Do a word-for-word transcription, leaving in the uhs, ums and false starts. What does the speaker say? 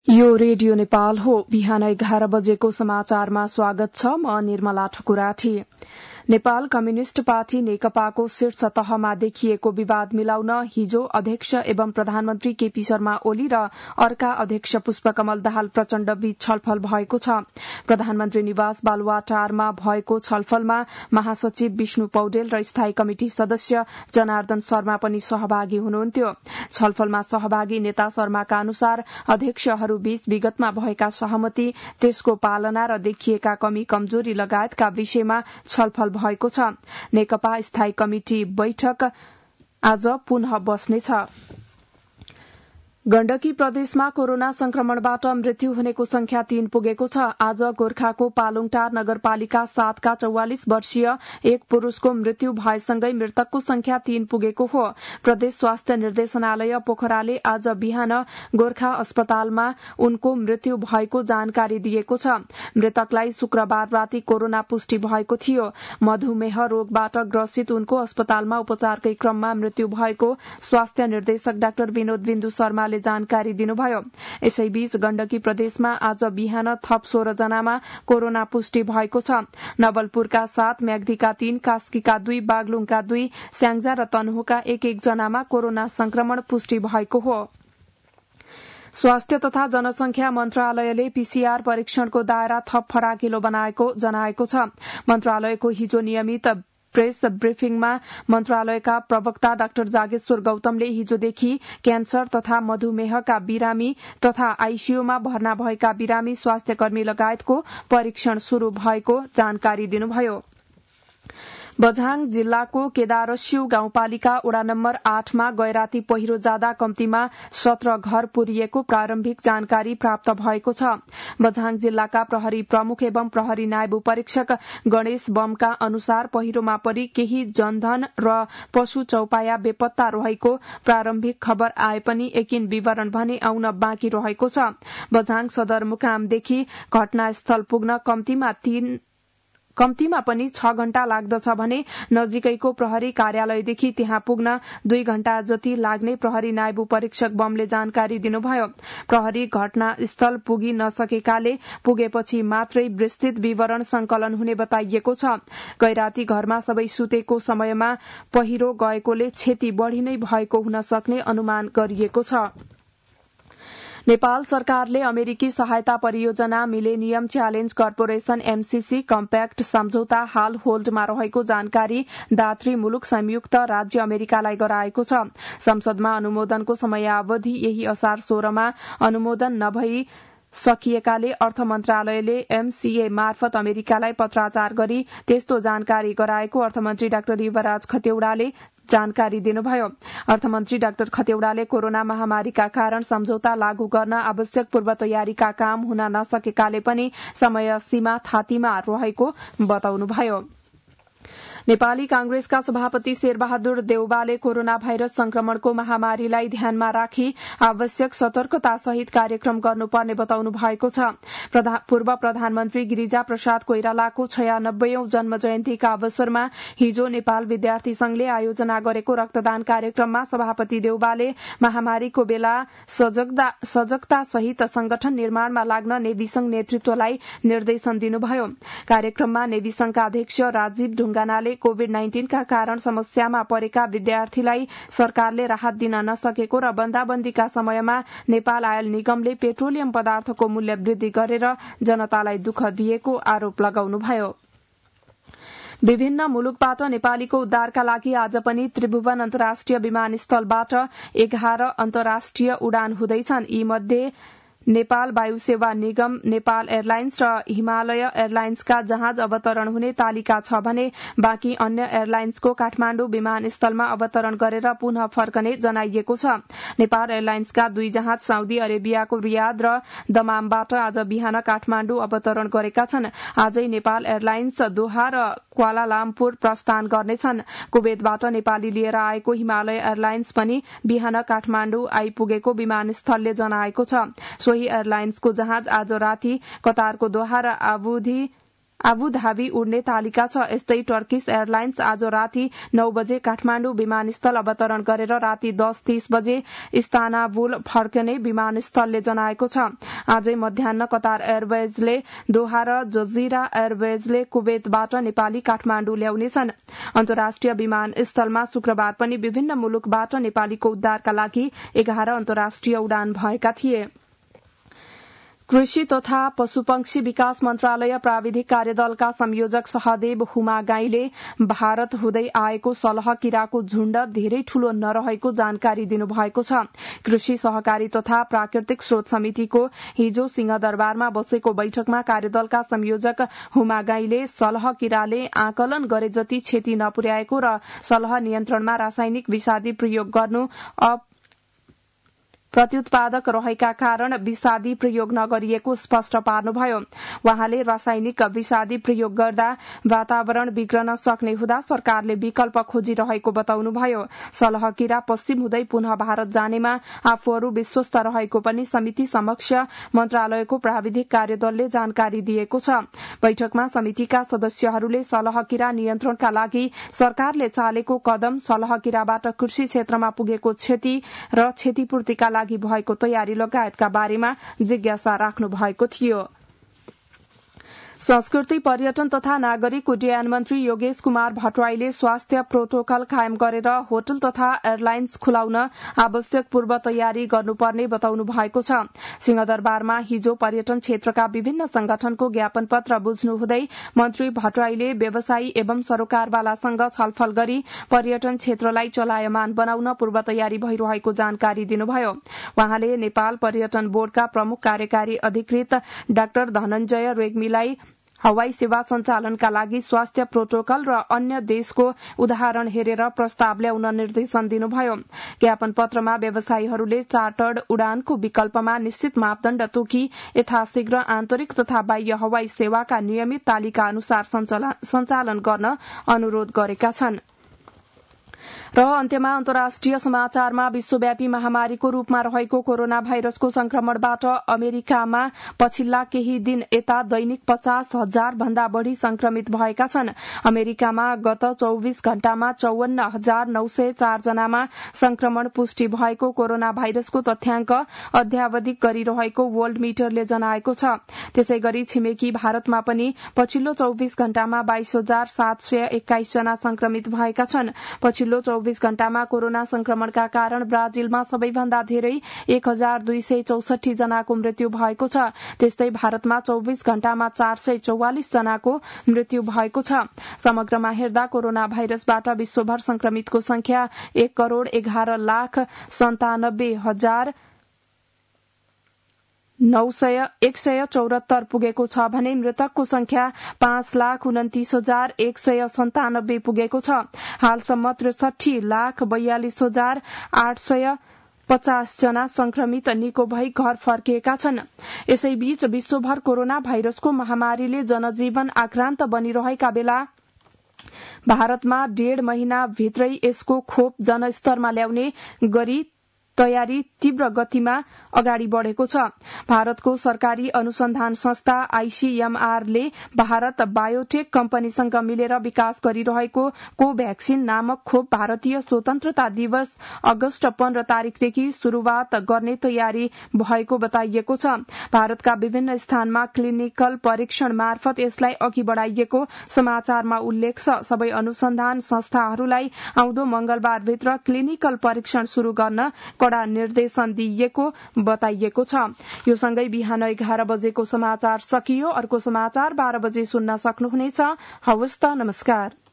यो रेडियो नेपाल हो। बिहान एघार बजेको समाचारमा स्वागत छ। म निर्मला ठकुराठी। नेपाल कम्युनिष्ट पार्टी नेकपाको शीर्ष तहमा देखिएको विवाद मिलाउन हिजो अध्यक्ष एवं प्रधानमन्त्री केपी शर्मा ओली र अर्का अध्यक्ष पुष्पकमल दाहाल प्रचण्ड बीच छलफल भएको छ। प्रधानमन्त्री निवास बालुवाटारमा भएको छलफलमा महासचिव विष्णु पौडेल र स्थायी कमिटी सदस्य जनार्दन शर्मा पनि सहभागी हुनुहुन्थ्यो। छलफलमा सहभागी नेता शर्माका अनुसार अध्यक्षहरूबीच विगतमा भएका सहमति, त्यसको पालना र देखिएका कमी कमजोरी लगायतका विषयमा छलफल भएको छ। नेकपा स्थायी कमिटी बैठक आज पुनः बस्नेछ। गण्डकी प्रदेशमा कोरोना संक्रमणबाट मृत्यु हुनेको संख्या तीन पुगेको छ। आज गोर्खाको पालुङटार नगरपालिका सातका चौवालिस वर्षीय एक पुरूषको मृत्यु भएसँगै मृतकको संख्या तीन पुगेको हो। प्रदेश स्वास्थ्य निर्देशनालय पोखराले आज बिहान गोर्खा अस्पतालमा उनको मृत्यु भएको जानकारी दिएको छ। मृतकलाई शुक्रबार राति कोरोना पुष्टि भएको थियो। मधुमेह रोगबाट ग्रसित उनको अस्पतालमा उपचारकै क्रममा मृत्यु भएको स्वास्थ्य निर्देशक डाक्टर विनोद बिन्दु शर्मा जानकारी दिनुभयो। यसैबीच गण्डकी प्रदेशमा आज बिहान थप सोह्र जनामा कोरोना पुष्टि भएको छ। नवलपुरका सात, म्याग्दीका तीन, कास्कीका दुई, बागलुङका दुई, स्याङ्जा र तनहुका एक एक जनामा कोरोना संक्रमण पुष्टि भएको हो। स्वास्थ्य तथा जनसंख्या मन्त्रालयले पीसीआर परीक्षणको दायरा थप फराकिलो बनाएको जनाएको छ। मन्त्रालयको हिजो नियमित प्रेस ब्रिफिङमा मन्त्रालयका प्रवक्ता डाक्टर जागेश्वर गौतमले हिजोदेखि क्यान्सर तथा मधुमेहका बिरामी तथा आईसीयूमा भर्ना भएका बिरामी, स्वास्थ्यकर्मी लगायतको परीक्षण शुरू भएको जानकारी दिनुभयो। बझाङ जिल्लाको केदारस्यु गाउँपालिका वडा नम्बर आठमा गैराती पहिरो जाँदा कम्तीमा सत्र घर पुरिएको प्रारम्भिक जानकारी प्राप्त भएको छ। बझाङ जिल्लाका प्रहरी प्रमुख एवं प्रहरी नायब परीक्षक गणेश बमका अनुसार पहिरोमा परि केही जनधन र पशु चौपाया बेपत्ता रहेको प्रारम्भिक खबर आए पनि यकिन विवरण भने आउन बाँकी रहेको छ। बझाङ सदरमुकामदेखि घटनास्थल पुग्न कम्तीमा तीन कम्तीमा पनि छ घण्टा लाग्दछ भने नजिकैको प्रहरी कार्यालयदेखि त्यहाँ पुग्न दुई घण्टा जति लाग्ने प्रहरी नायब परीक्षक बमले जानकारी दिनुभयो। प्रहरी घटनास्थल पुगी नसकेकाले पुगेपछि मात्रै विस्तृत विवरण संकलन हुने बताइएको छ। गैराती घरमा सबै सुतेको समयमा पहिरो गएकोले क्षति बढ़ी नै भएको हुन सक्ने अनुमान गरिएको छ। नेपाल सरकारले अमेरिकी सहायता परियोजना millennium challenge corporation MCC compact सम्झौता हाल होल्डमा रहेको जानकारी दात्री मुलुक संयुक्त राज्य अमेरिकालाई गराएको छ। संसदमा अनुमोदनको समयावधि यही असार सोह्रमा अनुमोदन नभई सकिएकाले अर्थ मन्त्रालयले एमसीए मार्फत अमेरिकालाई पत्राचार गरी त्यस्तो जानकारी गराएको अर्थमन्त्री डाक्टर युवराज खतेउडाले जानकारी दिनुभयो। अर्थमन्त्री डाक्टर खतेउडाले कोरोना महामारीका कारण सम्झौता लागू गर्न आवश्यक पूर्व तयारीका काम हुन नसकेकाले पनि समय सीमा थातीमा रहेको बताउनुभयो। नेपाली कांग्रेसका सभापति शेरबहादुर देउवाले कोरोना भाइरस संक्रमणको महामारीलाई ध्यानमा राखी आवश्यक सतर्कता सहित कार्यक्रम गर्नुपर्ने बताउनु भएको छ। पूर्व प्रधानमन्त्री गिरिजा प्रसाद कोइरालाको छयानब्बेऔं जन्म जयन्तीका अवसरमा हिजो नेपाल विद्यार्थी संघले आयोजना गरेको रक्तदान कार्यक्रममा सभापति देउवाले महामारीको बेला सजगता सहित संगठन निर्माणमा लाग्न नेवी संघ नेतृत्वलाई निर्देशन दिनुभयो। कार्यक्रममा नेवी संघका अध्यक्ष राजीव ढुंगानाले कोविड नाइन्टीनका कारण समस्यामा परेका विद्यार्थीलाई सरकारले राहत दिन नसकेको र बन्दाबन्दीका समयमा नेपाल आयल निगमले पेट्रोलियम पदार्थको मूल्य वृद्धि गरेर जनतालाई दुःख दिएको आरोप लगाउनुभयो। विभिन्न मुलुकबाट नेपालीको उद्धारका लागि आज पनि त्रिभुवन अन्तर्राष्ट्रिय विमानस्थलबाट एघार अन्तर्राष्ट्रिय उडान हुँदैछन्। यी मध्ये नेपाल वायुसेवा निगम, नेपाल एयरलाइन्स र हिमालय एयरलाइन्सका जहाज अवतरण हुने तालिका छ भने बाँकी अन्य एयरलाइन्सको काठमाण्डु विमानस्थलमा अवतरण गरेर पुनः फर्कने जनाइएको छ। नेपाल एयरलाइन्सका दुई जहाज साउदी अरेबियाको रियाद र दमामबाट आज बिहान काठमाण्डु अवतरण गरेका छन्। आजै नेपाल एयरलाइन्स दोहा र क्वालालामपुर प्रस्थान गर्नेछन्। कुवेतबाट नेपाली लिएर आएको हिमालय एयरलाइन्स पनि बिहान काठमाण्डु आइपुगेको विमानस्थलले जनाएको छ। सोही एयरलाइन्सको जहाज आज राति कतारको दोहा र आबुधी आबुधाबी उड्ने तालिका छ। यस्तै टर्किश एयरलाइन्स आज राति नौ बजे काठमाडौँ विमानस्थल अवतरण गरेर राति दस तीस बजे इस्तानबुल फर्कने विमानस्थलले जनाएको छ। आजै मध्याह्न कतार एयरवेजले दोहा र जजिरा एयरवेजले कुवेतबाट नेपाली काठमाडौँ ल्याउनेछन्। अन्तर्राष्ट्रिय विमानस्थलमा शुक्रबार पनि विभिन्न मुलुकबाट नेपालीको उद्धारका लागि एघार अन्तर्राष्ट्रिय उडान भएका थिए। कृषि तथा पशुपक्षी विकास मन्त्रालय प्राविधिक कार्यदलका संयोजक सहदेव हुमागाईले भारत हुँदै आएको सलह किराको झुण्ड धेरै ठूलो नरहेको जानकारी दिनुभएको छ। कृषि सहकारी तथा प्राकृतिक स्रोत समितिको हिजो सिंहदरबारमा बसेको बैठकमा कार्यदलका संयोजक हुमागाईले सलह किराले आकलन गरे जति क्षति नपुर्याएको र सलह नियन्त्रणमा रासायनिक विषादी प्रयोग गर्नु प्रत्युत्पादक रहेका कारण विषादी प्रयोग नगरिएको स्पष्ट पार्नुभयो। वहाँले रासायनिक विषादी प्रयोग गर्दा वातावरण बिग्रन सक्ने हुँदा सरकारले विकल्प खोजिरहेको बताउनुभयो। सलह किरा पश्चिम हुँदै पुनः भारत जानेमा आफूहरू विश्वस्त रहेको पनि समिति समक्ष मन्त्रालयको प्राविधिक कार्यदलले जानकारी दिएको छ। बैठकमा समितिका सदस्यहरूले सलह किरा नियन्त्रणका लागि सरकारले चालेको कदम, सलह किराबाट कृषि क्षेत्रमा पुगेको क्षति र क्षतिपूर्तिका लागि भएको तयारी लगायतका बारेमा जिज्ञासा राख्नु भएको थियो। संस्कृति पर्यटन तथा नागरिक उड्डयन मन्त्री योगेश कुमार भट्टराईले स्वास्थ्य प्रोटोकल कायम गरेर होटल तथा एयरलाइन्स खुलाउन आवश्यक पूर्व तयारी गर्नुपर्ने बताउनु भएको छ। सिंहदरबारमा हिजो पर्यटन क्षेत्रका विभिन्न संगठनको ज्ञापन पत्र बुझ्नुहुँदै मन्त्री भट्टराईले व्यवसायी एवं सरोकारवालासँग छलफल गरी पर्यटन क्षेत्रलाई चलायमान बनाउन पूर्व तयारी भइरहेको जानकारी दिनुभयो। वहाँले नेपाल पर्यटन बोर्डका प्रमुख कार्यकारी अधिकृत डाक्टर धनञ्जय रेग्मीलाई हवाई सेवा सञ्चालनका लागि स्वास्थ्य प्रोटोकल र अन्य देशको उदाहरण हेरेर प्रस्ताव ल्याउन निर्देशन दिनुभयो। ज्ञापन पत्रमा व्यवसायीहरूले चार्टर्ड उडानको विकल्पमा निश्चित मापदण्ड तोकी यथाशीघ्र आन्तरिक तथा बाह्य हवाई सेवाका नियमित तालिका अनुसार सञ्चालन गर्न अनुरोध गरेका छन्। र अन्त्यमा अन्तर्राष्ट्रिय समाचारमा विश्वव्यापी महामारीको रूपमा रहेको कोरोना भाइरसको संक्रमणबाट अमेरिकामा पछिल्ला केही दिन यता दैनिक पचास हजार भन्दा बढ़ी संक्रमित भएका छन्। अमेरिकामा गत चौविस घण्टामा चौवन्न हजार नौ सय चार जनामा संक्रमण पुष्टि भएको कोरोना भाइरसको तथ्याङ्क अध्यावधिक गरिरहेको वर्ल्ड मिटरले जनाएको छ। त्यसै गरी छिमेकी भारतमा पनि पछिल्लो चौविस घण्टामा बाइस हजार सात सय एक्काइस जना संक्रमित भएका छन्। पछिल्लो चौविस घण्टामा कोरोना संक्रमणका कारण ब्राजिलमा सबैभन्दा धेरै एक हजार दुई सय चौसठी जनाको मृत्यु भएको छ। त्यस्तै भारतमा चौविस घण्टामा चार सय चौवालिस जनाको मृत्यु भएको छ। समग्रमा हेर्दा कोरोना भाइरसबाट विश्वभर संक्रमितको संख्या एक करोड़ एघार लाख सन्तानब्बे हजार नौ सय एक सय चौरात्तर पुगेको छ भने मृतकको संख्या पाँच लाख उन्तिस हजार एक सय सन्तानब्बे पुगेको छ। हालसम्म त्रिसठी लाख बयालिस हजार आठ सय पचास जना संक्रमित निको भई घर फर्किएका छन्। यसैबीच विश्वभर कोरोना भाइरसको महामारीले जनजीवन आक्रान्त बनिरहेका बेला भारतमा डेढ़ महिना भित्रै यसको खोप जनस्तरमा ल्याउने गरी तयारी तीव्र गतिमा अगाडि बढ़ेको छ। भारतको सरकारी अनुसन्धान संस्था आईसीएमआरले भारत बायोटेक कम्पनीसँग मिलेर विकास गरिरहेको कोभ्याक्सिन नामक खोप भारतीय स्वतन्त्रता दिवस अगस्त पन्ध्र तारिकदेखि शुरूआत गर्ने तयारी भएको बताइएको छ। भारतका विभिन्न स्थानमा क्लिनिकल परीक्षण मार्फत यसलाई अघि बढ़ाइएको समाचारमा उल्लेख छ। सबै अनुसन्धान संस्थाहरूलाई आउँदो मंगलबारभित्र क्लिनिकल परीक्षण शुरू गर्न कड़ा निर्देशन दिइएको बताइएको छ। यो सँगै बिहान एघार बजेको समाचार सकियो। अर्को समाचार बाह्र बजे सुन्न सक्नुहुनेछ। हवस् त, नमस्कार।